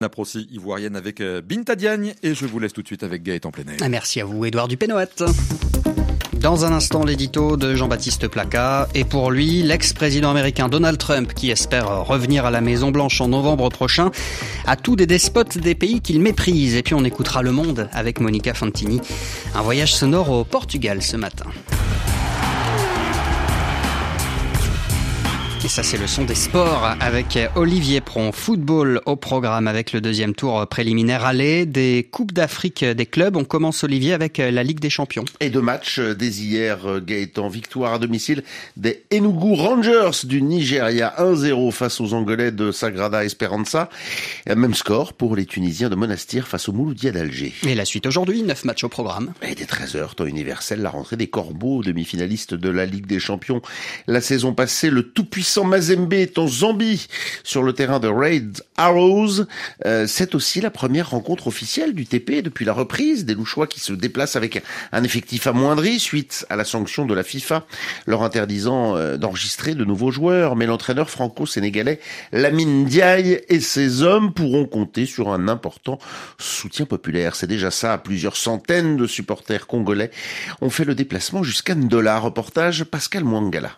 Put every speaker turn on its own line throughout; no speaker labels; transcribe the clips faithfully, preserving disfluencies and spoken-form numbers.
Snap aussi ivoirienne avec Binta Diagne. Et je vous laisse tout de suite avec Gaëtan Plenel.
Merci à vous, Édouard Dupénoat. Dans un instant, l'édito de Jean-Baptiste Placat. Et pour lui, l'ex-président américain Donald Trump, qui espère revenir à la Maison-Blanche en novembre prochain, à tous des despotes des pays qu'il méprise. Et puis on écoutera Le Monde avec Monica Fantini. Un voyage sonore au Portugal ce matin. Et ça, c'est le son des sports avec Olivier Pron. Football au programme avec le deuxième tour préliminaire aller des Coupes d'Afrique des clubs. On commence, Olivier, avec la Ligue des Champions.
Et deux matchs dès hier, Gaëtan. Victoire à domicile des Enugu Rangers du Nigeria, un zéro face aux Angolais de Sagrada Esperança. Même score pour les Tunisiens de Monastir face aux Mouloudia d'Alger.
Et la suite aujourd'hui, neuf matchs au programme.
Et dès treize heures, temps universel, la rentrée des Corbeaux, demi-finalistes de la Ligue des Champions. La saison passée, le tout-puissant Mazembe est en Zambie sur le terrain de Red Arrows. Euh, c'est aussi la première rencontre officielle du T P depuis la reprise des Louchois qui se déplacent avec un effectif amoindri suite à la sanction de la FIFA leur interdisant euh, d'enregistrer de nouveaux joueurs. Mais l'entraîneur franco-sénégalais Lamine Ndiaye et ses hommes pourront compter sur un important soutien populaire. C'est déjà ça, plusieurs centaines de supporters congolais ont fait le déplacement jusqu'à Ndola. Reportage Pascal Mwangala.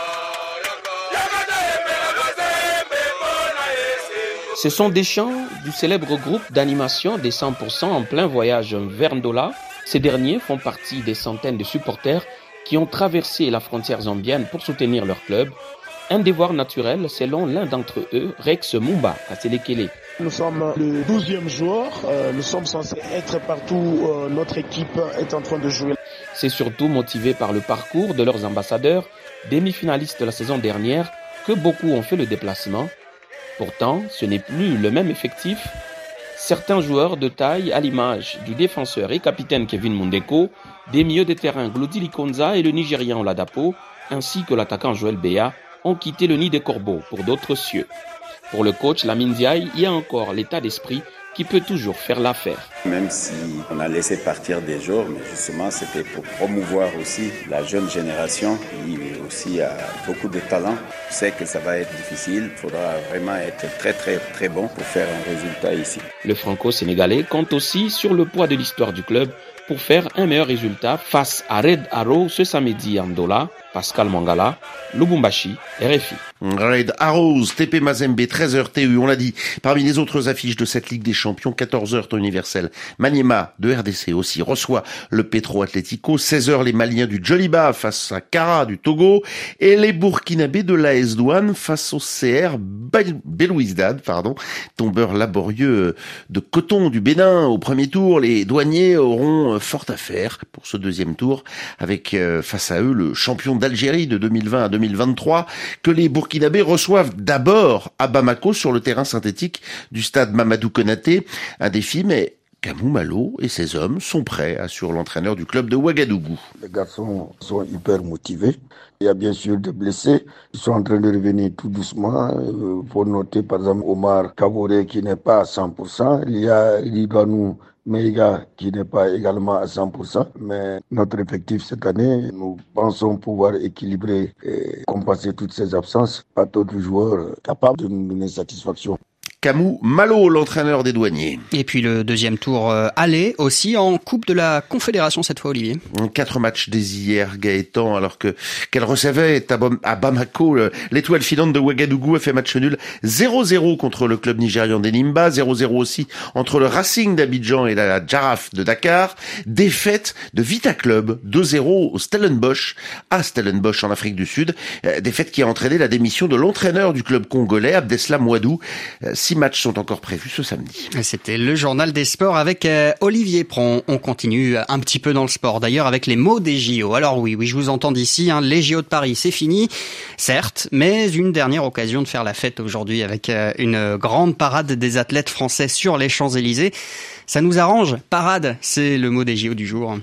Ce sont des chants du célèbre groupe d'animation des cent pour cent en plein voyage vers Ndola. Ces derniers font partie des centaines de supporters qui ont traversé la frontière zambienne pour soutenir leur club. Un devoir naturel selon l'un d'entre eux, Rex Mumba, à Selekele.
Nous sommes le douzième joueur, euh, nous sommes censés être partout, euh, notre équipe est en train de jouer.
C'est surtout motivé par le parcours de leurs ambassadeurs, demi-finalistes de la saison dernière, que beaucoup ont fait le déplacement. Pourtant, ce n'est plus le même effectif. Certains joueurs de taille à l'image du défenseur et capitaine Kevin Mundeko, des milieux de terrain Glody Likonza et le Nigérian Oladapo, ainsi que l'attaquant Joël Béa, ont quitté le nid des corbeaux pour d'autres cieux. Pour le coach Lamine Ndiaye, il y a encore l'état d'esprit qui peut toujours faire l'affaire.
Même si on a laissé partir des joueurs, mais justement c'était pour promouvoir aussi la jeune génération qui aussi a beaucoup de talent. Je sais que ça va être difficile, il faudra vraiment être très très très bon pour faire un résultat ici.
Le franco-sénégalais compte aussi sur le poids de l'histoire du club pour faire un meilleur résultat face à Red Arrow ce samedi à Ndola. Pascal Mangala, Lubumbashi, R F I.
Red Arrows, T P Mazembe, treize heures T U, on l'a dit. Parmi les autres affiches de cette Ligue des Champions, quatorze heures temps universel. Maniema de R D C aussi reçoit le Petro Atlético. seize heures les Maliens du Djoliba face à Kara du Togo. Et les Burkinabés de l'A S Douane face au C R Belouizdad, pardon. Tombeur laborieux de coton du Bénin au premier tour. Les douaniers auront fort à faire pour ce deuxième tour avec euh, face à eux le champion d'Algérie de deux mille vingt à deux mille vingt-trois que les Burkinabés reçoivent d'abord à Bamako sur le terrain synthétique du stade Mamadou Konaté. Un défi, mais Kamou Malo et ses hommes sont prêts, assure l'entraîneur du club de Ouagadougou.
Les garçons sont hyper motivés. Il y a bien sûr des blessés. Ils sont en train de revenir tout doucement. Il faut noter par exemple Omar Kaboré qui n'est pas à cent pour cent. Il y a Ridwanou Meiga qui n'est pas également à cent pour cent. Mais notre effectif cette année, nous pensons pouvoir équilibrer et compenser toutes ces absences par d'autres joueurs capables de nous donner satisfaction.
Kamou Malo, l'entraîneur des douaniers.
Et puis le deuxième tour euh, aller aussi en Coupe de la Confédération cette fois, Olivier.
Quatre matchs dès hier, Gaëtan, alors que qu'elle recevait à Bamako. L'étoile filante de Ouagadougou a fait match nul zéro zéro contre le club nigérian d'Enimba, zéro zéro aussi entre le Racing d'Abidjan et la Jaraaf de Dakar. Défaite de Vita Club, deux zéro au Stellenbosch, à Stellenbosch en Afrique du Sud. Défaite qui a entraîné la démission de l'entraîneur du club congolais, Abdeslam Ouadou. Six matchs sont encore prévus ce samedi.
C'était le journal des sports avec euh, Olivier Pron. On continue un petit peu dans le sport d'ailleurs avec les mots des J O. Alors oui, oui, je vous entends d'ici, hein, les J O de Paris, c'est fini, certes, mais une dernière occasion de faire la fête aujourd'hui avec euh, une grande parade des athlètes français sur les Champs-Élysées. Ça nous arrange. Parade, c'est le mot des J O du jour.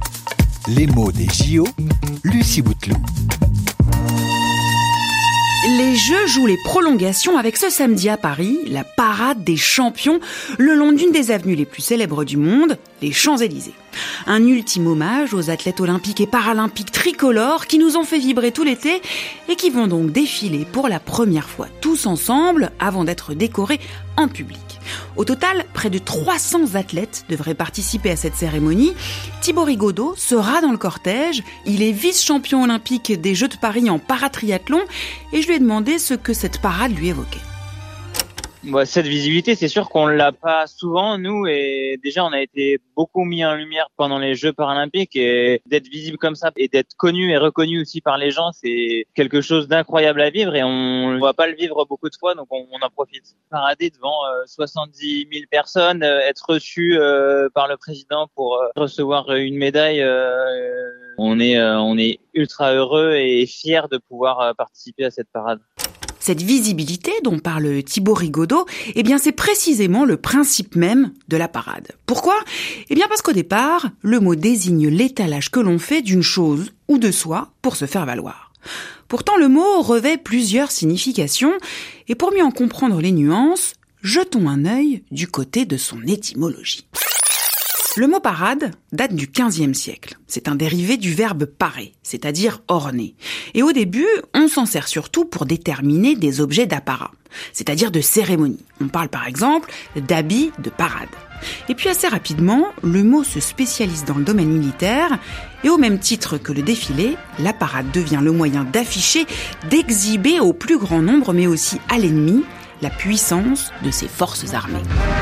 Les mots des J O, Lucie Bouteloup. Les Jeux jouent les prolongations avec ce samedi à Paris, la parade des champions le long d'une des avenues les plus célèbres du monde, les Champs-Élysées. Un ultime hommage aux athlètes olympiques et paralympiques tricolores qui nous ont fait vibrer tout l'été et qui vont donc défiler pour la première fois tous ensemble avant d'être décorés en public. Au total, près de trois cents athlètes devraient participer à cette cérémonie. Thibaut Rigaudot sera dans le cortège. Il est vice-champion olympique des Jeux de Paris en paratriathlon et je lui ai demandé ce que cette parade lui évoquait.
Bah, cette visibilité, c'est sûr qu'on l'a pas souvent, nous, et déjà on a été beaucoup mis en lumière pendant les Jeux paralympiques, et d'être visible comme ça et d'être connu et reconnu aussi par les gens, c'est quelque chose d'incroyable à vivre et on ne va pas le vivre beaucoup de fois, donc on, on en profite. Parader devant euh, soixante-dix mille personnes, euh, être reçu euh, par le président pour euh, recevoir une médaille, euh, on est euh, on est ultra heureux et fiers de pouvoir euh, participer à cette parade.
Cette visibilité dont parle Thibaut Rigaudot, eh bien c'est précisément le principe même de la parade. Pourquoi ? Eh bien parce qu'au départ, le mot désigne l'étalage que l'on fait d'une chose ou de soi pour se faire valoir. Pourtant, le mot revêt plusieurs significations, et pour mieux en comprendre les nuances, jetons un œil du côté de son étymologie. Le mot parade date du quinzième siècle. C'est un dérivé du verbe parer, c'est-à-dire orner. Et au début, on s'en sert surtout pour déterminer des objets d'apparat, c'est-à-dire de cérémonie. On parle par exemple d'habits de parade. Et puis assez rapidement, le mot se spécialise dans le domaine militaire et au même titre que le défilé, la parade devient le moyen d'afficher, d'exhiber au plus grand nombre, mais aussi à l'ennemi, la puissance de ses forces armées.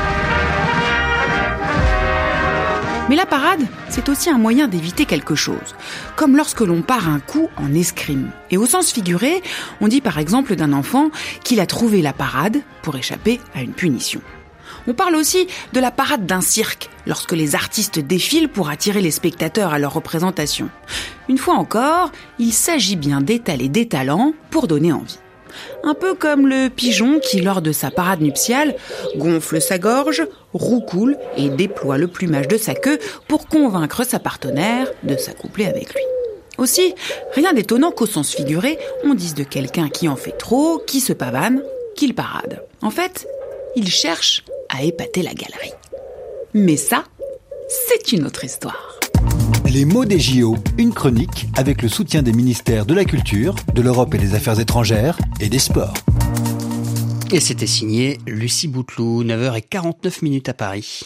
Mais la parade, c'est aussi un moyen d'éviter quelque chose, comme lorsque l'on part un coup en escrime. Et au sens figuré, on dit par exemple d'un enfant qu'il a trouvé la parade pour échapper à une punition. On parle aussi de la parade d'un cirque, lorsque les artistes défilent pour attirer les spectateurs à leur représentation. Une fois encore, il s'agit bien d'étaler des talents pour donner envie. Un peu comme le pigeon qui, lors de sa parade nuptiale, gonfle sa gorge, roucoule et déploie le plumage de sa queue pour convaincre sa partenaire de s'accoupler avec lui. Aussi, rien d'étonnant qu'au sens figuré, on dise de quelqu'un qui en fait trop, qui se pavane, qu'il parade. En fait, il cherche à épater la galerie. Mais ça, c'est une autre histoire.
Les mots des J O, une chronique avec le soutien des ministères de la Culture, de l'Europe et des Affaires étrangères et des Sports.
Et c'était signé Lucie Bouteloup, neuf heures quarante-neuf minutes à Paris.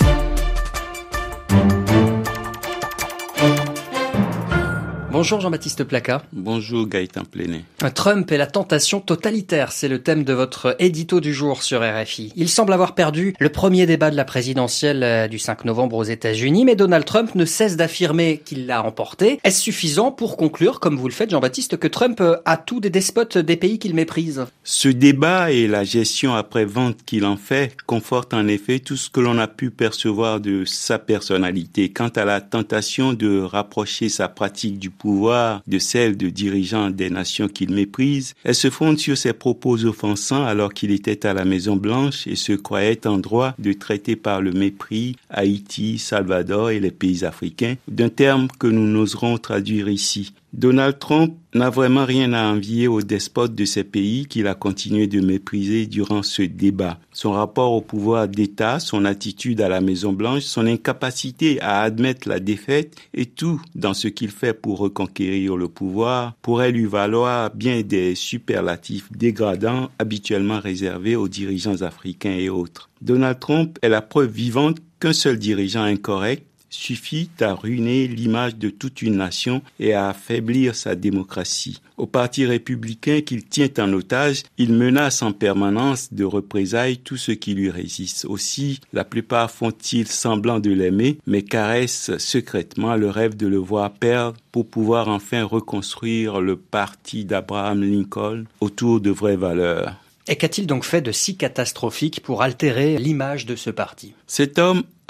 Bonjour Jean-Baptiste Placat.
Bonjour Gaëtan Plenet.
Trump et la tentation totalitaire, c'est le thème de votre édito du jour sur R F I. Il semble avoir perdu le premier débat de la présidentielle du cinq novembre aux États-Unis, mais Donald Trump ne cesse d'affirmer qu'il l'a emporté. Est-ce suffisant pour conclure, comme vous le faites Jean-Baptiste, que Trump a tout des despotes des pays qu'il méprise ?
Ce débat et la gestion après-vente qu'il en fait confortent en effet tout ce que l'on a pu percevoir de sa personnalité. Quant à la tentation de rapprocher sa pratique du pouvoir de celle de dirigeants des nations qu'il méprise, elle se fonde sur ses propos offensants alors qu'il était à la Maison-Blanche et se croyait en droit de traiter par le mépris Haïti, Salvador et les pays africains, d'un terme que nous n'oserons traduire ici. Donald Trump n'a vraiment rien à envier aux despotes de ces pays qu'il a continué de mépriser durant ce débat. Son rapport au pouvoir d'État, son attitude à la Maison-Blanche, son incapacité à admettre la défaite et tout dans ce qu'il fait pour reconquérir le pouvoir pourrait lui valoir bien des superlatifs dégradants habituellement réservés aux dirigeants africains et autres. Donald Trump est la preuve vivante qu'un seul dirigeant incorrect suffit à ruiner l'image de toute une nation et à affaiblir sa démocratie. Au Parti républicain qu'il tient en otage, il menace en permanence de représailles tous ceux qui lui résistent. Aussi, la plupart font-ils semblant de l'aimer, mais caressent secrètement le rêve de le voir perdre pour pouvoir enfin reconstruire le parti d'Abraham Lincoln autour de vraies valeurs.
Et qu'a-t-il donc fait de si catastrophique pour altérer l'image de ce parti ?
Cet homme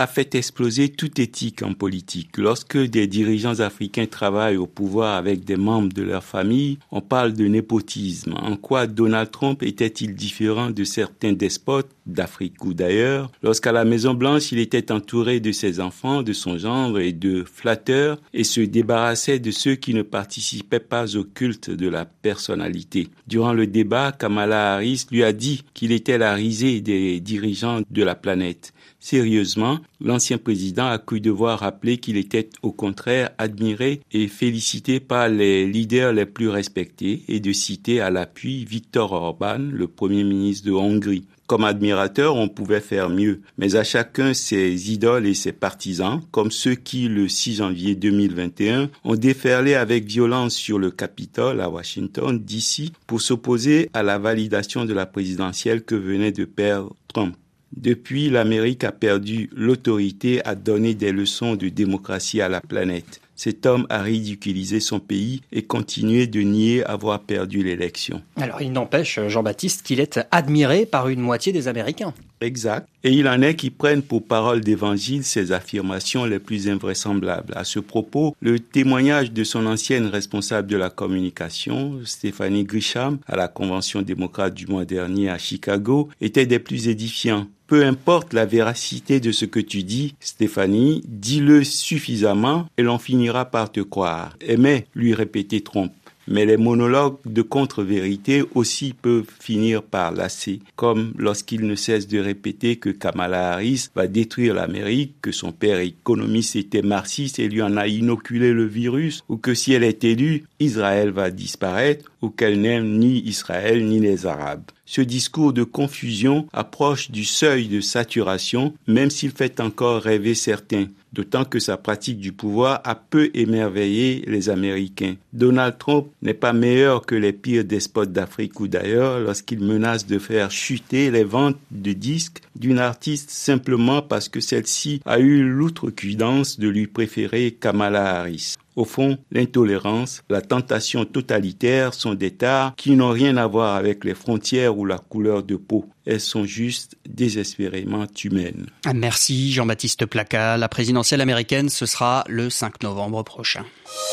a fait exploser toute éthique en politique. Lorsque des dirigeants africains travaillent au pouvoir avec des membres de leur famille, on parle de népotisme. En quoi Donald Trump était-il différent de certains despotes d'Afrique ou d'ailleurs? Lorsqu'à la Maison-Blanche, il était entouré de ses enfants, de son gendre et de flatteurs et se débarrassait de ceux qui ne participaient pas au culte de la personnalité. Durant le débat, Kamala Harris lui a dit qu'il était la risée des dirigeants de la planète. Sérieusement, l'ancien président a cru devoir rappeler qu'il était au contraire admiré et félicité par les leaders les plus respectés et de citer à l'appui Viktor Orban, le premier ministre de Hongrie. Comme admirateur, on pouvait faire mieux, mais à chacun ses idoles et ses partisans, comme ceux qui, le six janvier deux mille vingt et un, ont déferlé avec violence sur le Capitole à Washington, D C, pour s'opposer à la validation de la présidentielle que venait de perdre Trump. Depuis, l'Amérique a perdu l'autorité à donner des leçons de démocratie à la planète. Cet homme a ridiculisé son pays et continué de nier avoir perdu l'élection.
Alors, il n'empêche, Jean-Baptiste, qu'il est admiré par une moitié des Américains.
Exact. Et il en est qui prennent pour parole d'évangile ses affirmations les plus invraisemblables. À ce propos, le témoignage de son ancienne responsable de la communication, Stephanie Grisham, à la Convention démocrate du mois dernier à Chicago, était des plus édifiants. Peu importe la véracité de ce que tu dis, Stéphanie, dis-le suffisamment et l'on finira par te croire. Aimait lui répétait Trump. Mais les monologues de contre-vérité aussi peuvent finir par lasser, comme lorsqu'il ne cesse de répéter que Kamala Harris va détruire l'Amérique, que son père économiste était marxiste et lui en a inoculé le virus, ou que si elle est élue, Israël va disparaître, ou qu'elle n'aime ni Israël ni les Arabes. Ce discours de confusion approche du seuil de saturation, même s'il fait encore rêver certains. D'autant que sa pratique du pouvoir a peu émerveillé les Américains. Donald Trump n'est pas meilleur que les pires despotes d'Afrique ou d'ailleurs lorsqu'il menace de faire chuter les ventes de disques d'une artiste simplement parce que celle-ci a eu l'outrecuidance de lui préférer Kamala Harris. Au fond, l'intolérance, la tentation totalitaire sont des tares qui n'ont rien à voir avec les frontières ou la couleur de peau. Elles sont juste désespérément humaines.
Merci Jean-Baptiste Placat. La présidentielle américaine, ce sera le cinq novembre prochain.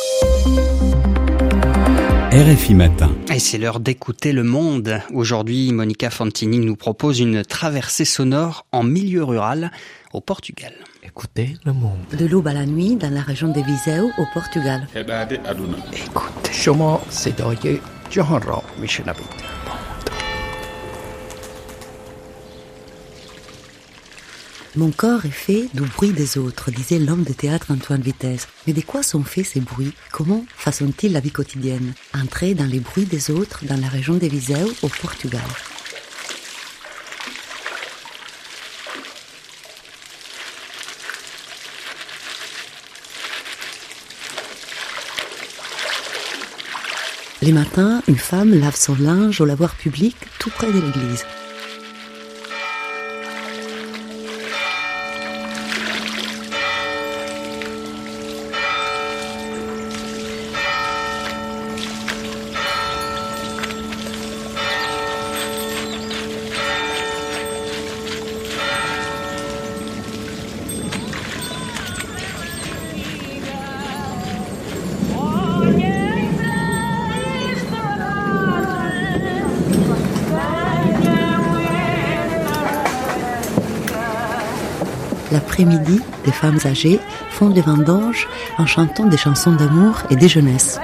R F I Matin.
Et c'est l'heure d'écouter le monde. Aujourd'hui, Monica Fantini nous propose une traversée sonore en milieu rural au Portugal.
Écoutez le monde.
De l'aube à la nuit, dans la région de Viseu, au Portugal.
Écoutez. Shoma Sedoye Johara Mishnabit.
Mon corps est fait du bruit des autres, disait l'homme de théâtre Antoine Vitesse. Mais de quoi sont faits ces bruits? Comment façonnent-ils la vie quotidienne? Entrer dans les bruits des autres dans la région de Viseu, au Portugal. Les matins, une femme lave son linge au lavoir public tout près de l'église. L'après-midi, des femmes âgées font des vendanges en chantant des chansons d'amour et de jeunesse.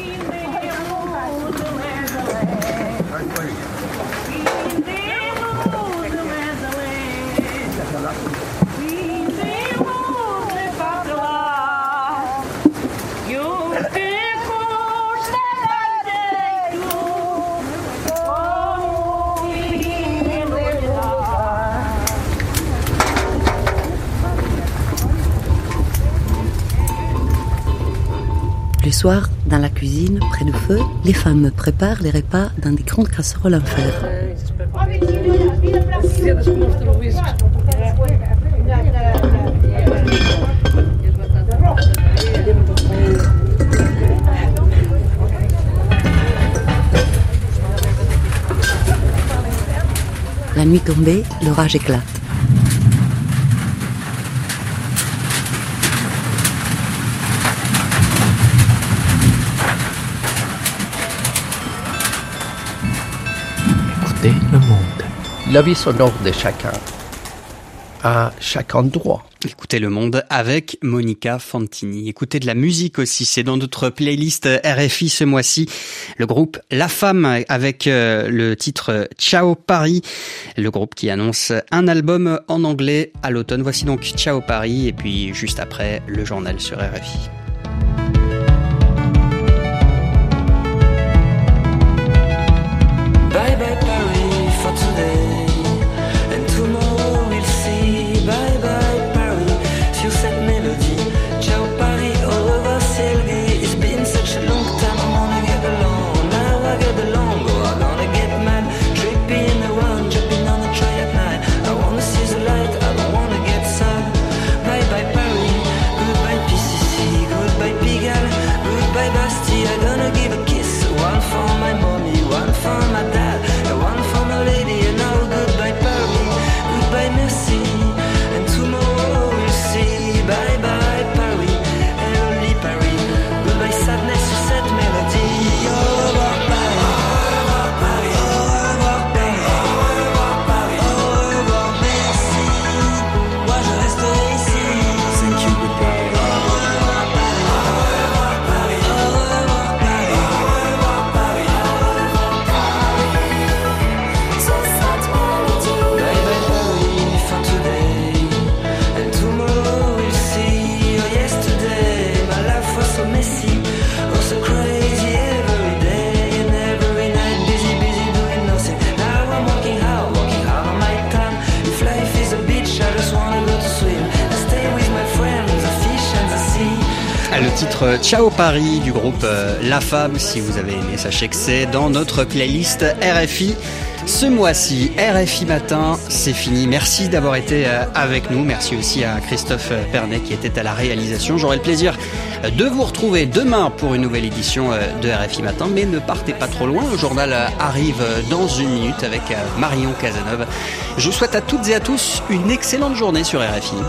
Le soir, dans la cuisine, près du feu, les femmes préparent les repas dans des grandes casseroles en fer. La nuit tombée, l'orage éclate.
Écoutez le monde. La vie sonore de chacun à chaque endroit.
Écoutez le monde avec Monica Fantini. Écoutez de la musique aussi, c'est dans notre playlist R F I ce mois-ci. Le groupe La Femme avec le titre Ciao Paris, le groupe qui annonce un album en anglais à l'automne. Voici donc Ciao Paris et puis juste après le journal sur R F I.
Bye bye Paris for today, and tomorrow we'll see. Bye bye Paris, sur cette mélodie. Ciao Paris, au revoir Sylvie. It's been such a long time, I wanna get along. Now I get along, oh I'm gonna get mad. Tripping around, jumping on the train at night. I wanna see the light, I don't wanna get sad. Bye bye Paris, goodbye P C C, goodbye Pigalle, goodbye Bastille. I'm gonna give a kiss, one for my mommy, one for my dad.
Le titre Ciao Paris du groupe La Femme, si vous avez aimé, sachez que c'est dans notre playlist R F I. Ce mois-ci, R F I Matin, c'est fini. Merci d'avoir été avec nous. Merci aussi à Christophe Pernet qui était à la réalisation. J'aurai le plaisir de vous retrouver demain pour une nouvelle édition de R F I Matin. Mais ne partez pas trop loin. Le journal arrive dans une minute avec Marion Cazeneuve. Je vous souhaite à toutes et à tous une excellente journée sur R F I.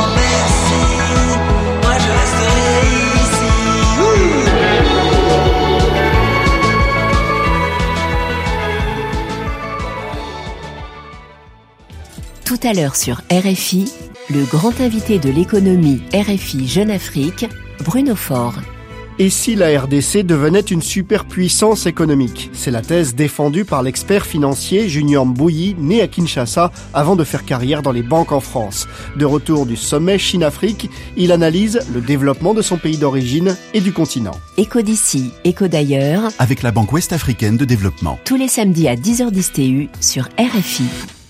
Tout à l'heure sur R F I, le grand invité de l'économie R F I Jeune Afrique, Bruno Faure.
Et si la R D C devenait une superpuissance économique? C'est la thèse défendue par l'expert financier Junior Mbouyi, né à Kinshasa, avant de faire carrière dans les banques en France. De retour du sommet Chine-Afrique, il analyse le développement de son pays d'origine et du continent.
Éco d'ici, éco d'ailleurs.
Avec la Banque Ouest-Africaine de Développement.
Tous les samedis à dix heures dix T U sur R F I.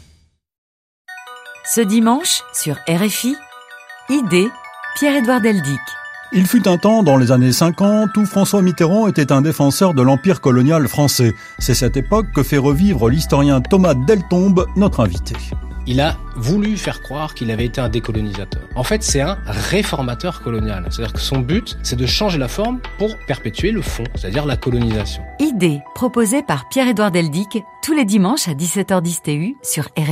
Ce dimanche, sur R F I, Idée, Pierre-Édouard Deldic.
Il fut un temps, dans les années cinquante, où François Mitterrand était un défenseur de l'empire colonial français. C'est cette époque que fait revivre l'historien Thomas Deltombe, notre invité.
Il a voulu faire croire qu'il avait été un décolonisateur. En fait, c'est un réformateur colonial. C'est-à-dire que son but, c'est de changer la forme pour perpétuer le fond, c'est-à-dire la colonisation.
Idée, proposée par Pierre-Édouard Deldic, tous les dimanches à dix-sept heures dix T U sur R F I.